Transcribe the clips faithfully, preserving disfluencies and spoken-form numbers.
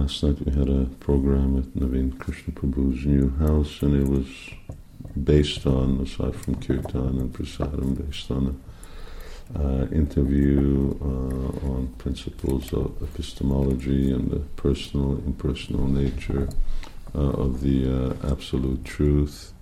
last night we had a program at Naveen Krishna Prabhu's new house, and it was based on, aside from Kirtan and Prasadam, based on an uh, interview uh, on principles of epistemology and the personal, impersonal nature uh, of the uh, absolute truth.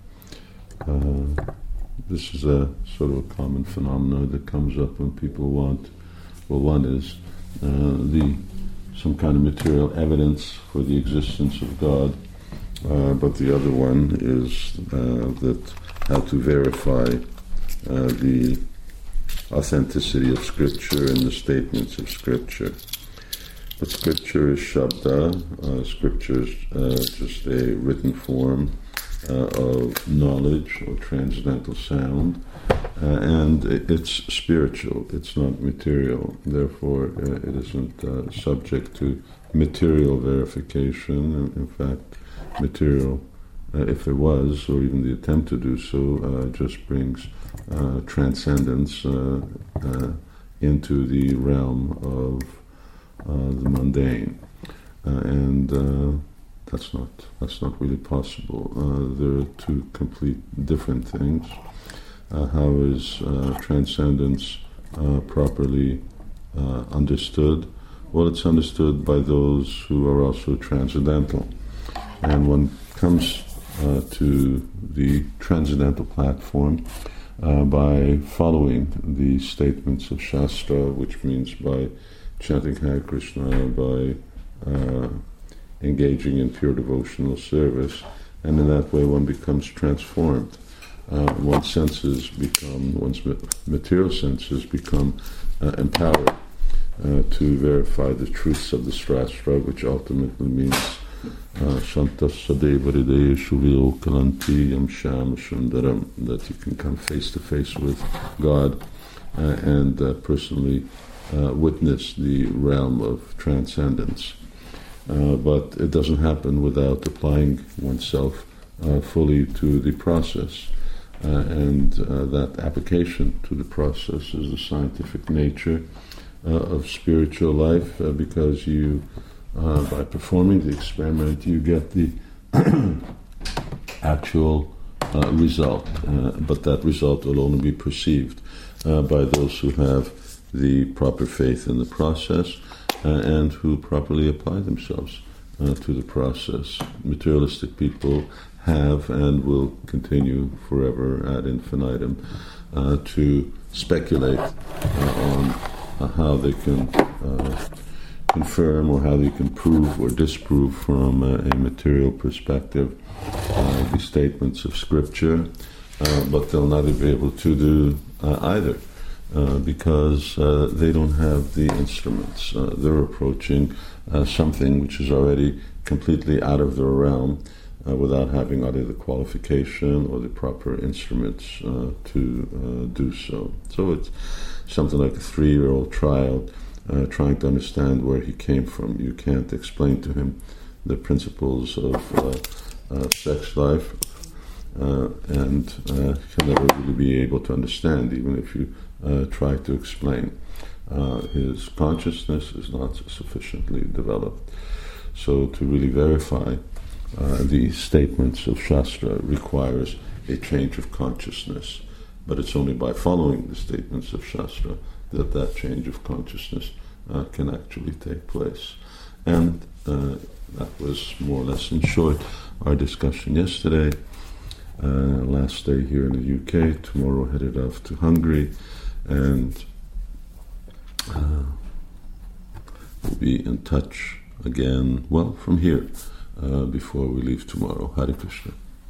Uh, this is a sort of a common phenomenon that comes up when people want, well, one is uh, the some kind of material evidence for the existence of God, uh, but the other one is uh, that how to verify uh, the authenticity of Scripture and the statements of Scripture. But Scripture is Shabda, uh, Scripture is uh, just a written form uh, of knowledge or transcendental sound, uh, and it's spiritual, it's not material, therefore uh, it isn't uh, subject to material verification. In, in fact, material, uh, if it was, or even the attempt to do so, uh, just brings uh, transcendence uh, uh, into the realm of uh, the mundane, uh, and uh, that's not that's not really possible. Uh, there are two complete different things. Uh, how is uh, transcendence uh, properly uh, understood? Well, it's understood by those who are also transcendental. And one comes uh, to the transcendental platform uh, by following the statements of Shastra, which means by chanting Hare Krishna, by uh, engaging in pure devotional service, and in that way one becomes transformed. Uh, one's senses become, one's material senses become uh, empowered uh, to verify the truths of the Shastra, which ultimately means Shantas Sadeva Hridayeshu Vilokalanti Yam Sham Sundaram, that you can come face to face with God uh, and uh, personally uh, witness the realm of transcendence. Uh, but it doesn't happen without applying oneself uh, fully to the process. Uh, and uh, that application to the process is the scientific nature uh, of spiritual life, uh, because you, uh, by performing the experiment, you get the actual uh, result, uh, but that result will only be perceived uh, by those who have the proper faith in the process uh, and who properly apply themselves uh, to the process. Materialistic people have and will continue forever ad infinitum uh, to speculate uh, on uh, how they can uh, confirm or how they can prove or disprove from uh, a material perspective uh, the statements of Scripture, uh, but they'll not be able to do uh, either uh, because uh, they don't have the instruments. Uh, they're approaching uh, something which is already completely out of their realm, Uh, without having either the qualification or the proper instruments uh, to uh, do so. So it's something like a three-year-old child uh, trying to understand where he came from. You can't explain to him the principles of uh, uh, sex life, uh, and uh, he'll never really be able to understand, even if you uh, try to explain. Uh, his consciousness is not sufficiently developed. So to really verify Uh, the statements of Shastra requires a change of consciousness, but it's only by following the statements of Shastra that that change of consciousness uh, can actually take place. And uh, that was more or less in short our discussion yesterday. Uh, last day here in the U K, tomorrow headed off to Hungary, and uh, we'll be in touch again, well, from here, Uh, before we leave tomorrow. Hare Krishna.